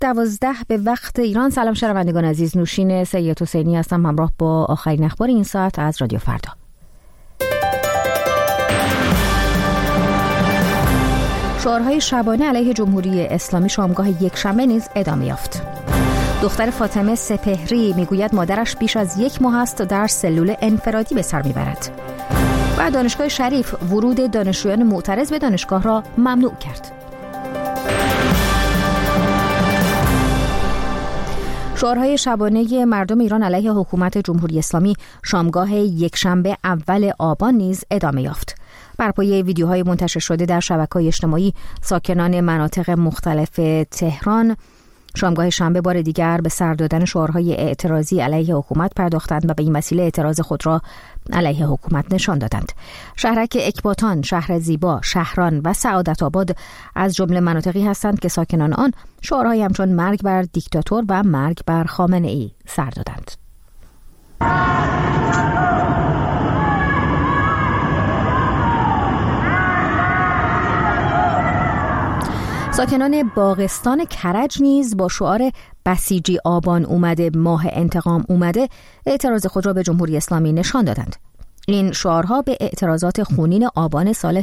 12 به وقت ایران. سلام شنوندگان عزیز، نوشین سید حسینی هستم همراه با آخرین اخبار این ساعت از رادیو فردا. شعارهای شبانه علیه جمهوری اسلامی شامگاه یکشنبه نیز ادامه یافت. دختر فاطمه سپهری میگوید مادرش بیش از 1 ماه است در سلول انفرادی به سر میبرد. و دانشگاه شریف ورود دانشجویان معترض به دانشگاه را ممنوع کرد. شعارهای شبانه مردم ایران علیه حکومت جمهوری اسلامی شامگاه یکشنبه اول آبان نیز ادامه یافت. بر پایه ویدیوهای منتشر شده در شبکه‌های اجتماعی، ساکنان مناطق مختلف تهران شامگاه شنبه بار دیگر به سر دادن شعارهای اعتراضی علیه حکومت پرداختند و به این وسیله اعتراض خود را علیه حکومت نشان دادند. شهرک اکباتان، شهر زیبا، شهران و سعادت آباد از جمله مناطقی هستند که ساکنان آن شعارهایی همچون مرگ بر دیکتاتور و مرگ بر خامنه‌ای سر دادند. ساکنان باغستان کرج نیز با شعار بسیجی آبان اومده، ماه انتقام اومده اعتراض خود را به جمهوری اسلامی نشان دادند. این شعارها به اعتراضات خونین آبان سال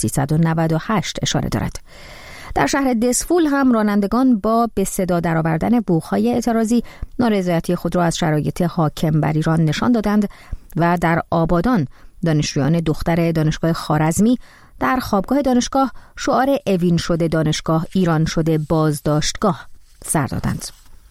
1398 اشاره دارد. در شهر دسفول هم رانندگان با به صدا درآوردن بوق‌های اعتراضی نارضایتی خود را از شرایط حاکم بر ایران نشان دادند و در آبادان دانشجویان دختر دانشگاه خوارزمی در خوابگاه دانشگاه شعار اوین شده دانشگاه، ایران شده بازداشتگاه سر دادند.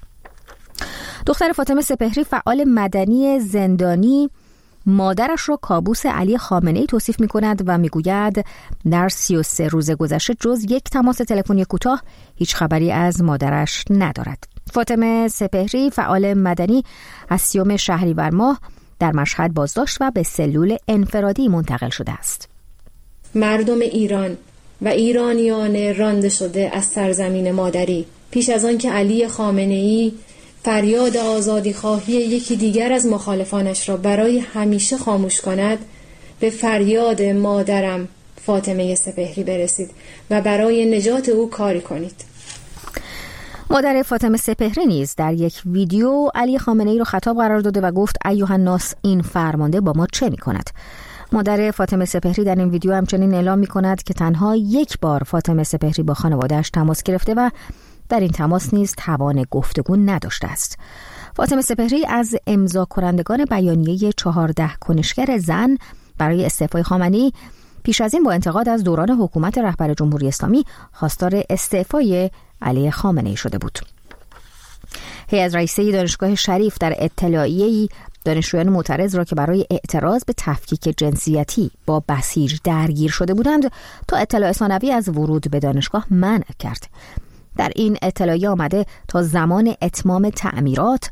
دختر فاطمه سپهری، فعال مدنی زندانی، مادرش را کابوس علی خامنه‌ای توصیف می‌کند و می‌گوید در 33 روز گذشته جز یک تماس تلفنی کوتاه هیچ خبری از مادرش ندارد. فاطمه سپهری، فعال مدنی، از 30 شهریور ماه در مشهد بازداشت و به سلول انفرادی منتقل شده است. مردم ایران و ایرانیان رانده شده از سرزمین مادری، پیش از آن که علی خامنه‌ای فریاد آزادی خواهی یکی دیگر از مخالفانش را برای همیشه خاموش کند، به فریاد مادرم فاطمه سپهری برسید و برای نجات او کاری کنید. مادر فاطمه سپهری نیز در یک ویدیو علی خامنه‌ای را خطاب قرار داده و گفت ایها الناس، این فرمانده با ما چه می‌کند؟ مادر فاطمه سپهری در این ویدیو همچنین اعلام می‌کند که تنها یک بار فاطمه سپهری با خانواده‌اش تماس گرفته و در این تماس نیز توان گفتگو نداشته است. فاطمه سپهری از امضا کنندگان بیانیه 14 کنشگر زن برای استعفای خامنه‌ای پیش از این با انتقاد از دوران حکومت رهبر جمهوری اسلامی خواستار استعفای علی خامنه‌ای شده بود. هیئت رئیسه دانشگاه شریف در اطلاعیه‌ای دانشجویان معترض را که برای اعتراض به تفکیک جنسیتی با بسیج درگیر شده بودند تا اطلاع ثانوی از ورود به دانشگاه منع کرد. در این اطلاعیه آمده تا زمان اتمام تعمیرات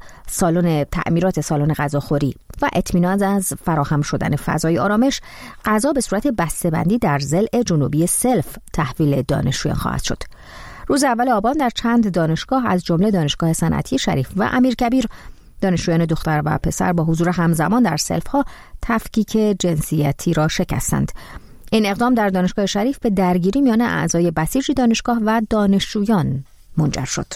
سالن غذاخوری و اطمینان از فراهم شدن فضای آرامش، غذا به صورت بسته‌بندی در ضلع جنوبی سلف تحویل دانشجویان خواهد شد. روز اول آبان در چند دانشگاه از جمله دانشگاه صنعتی شریف و امیرکبیر دانشجویان دختر و پسر با حضور همزمان در سلف‌ها تفکیک جنسیتی را شکستند. این اقدام در دانشگاه شریف به درگیری میان اعضای بسیج دانشگاه و دانشجویان منجر شد.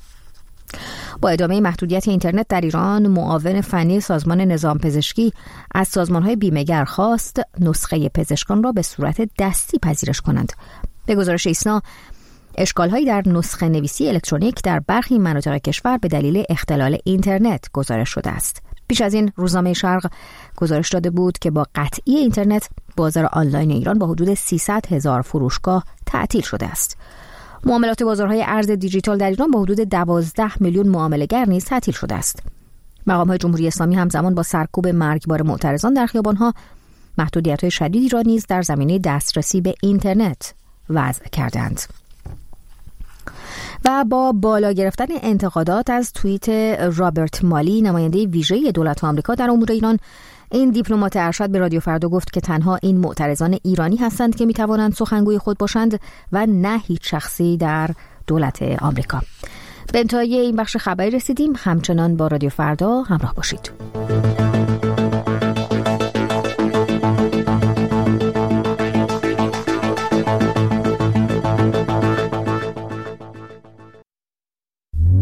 با ادامه محدودیت اینترنت در ایران، معاون فنی سازمان نظام پزشکی از سازمان‌های بیمه‌گر خواست نسخه پزشکان را به صورت دستی پذیرش کنند. به گزارش ایسنا، اشکال‌هایی در نسخه نویسی الکترونیک در برخی مناطق کشور به دلیل اختلال اینترنت گزارش شده است. پیش از این روزنامه شرق گزارش داده بود که با قطعی اینترنت بازار آنلاین ایران با حدود 300,000 فروشگاه تعطیل شده است. معاملات بازارهای ارز دیجیتال در ایران با حدود 12 میلیون معامله‌گر نیز تعطیل شده است. مقام‌های جمهوری اسلامی همزمان با سرکوب مرگبار معترضان در خیابان‌ها محدودیت‌های شدیدی را نیز در زمینه دسترسی به اینترنت وضع کردند. و با بالا گرفتن انتقادات از توییت رابرت مالی، نماینده ویژه دولت آمریکا در امور ایران، این دیپلمات ارشد به رادیو فردا گفت که تنها این معترضان ایرانی هستند که میتوانند سخنگوی خود باشند و نه هیچ شخصی در دولت آمریکا. به انتهای این بخش خبری رسیدیم. همچنان با رادیو فردا همراه باشید.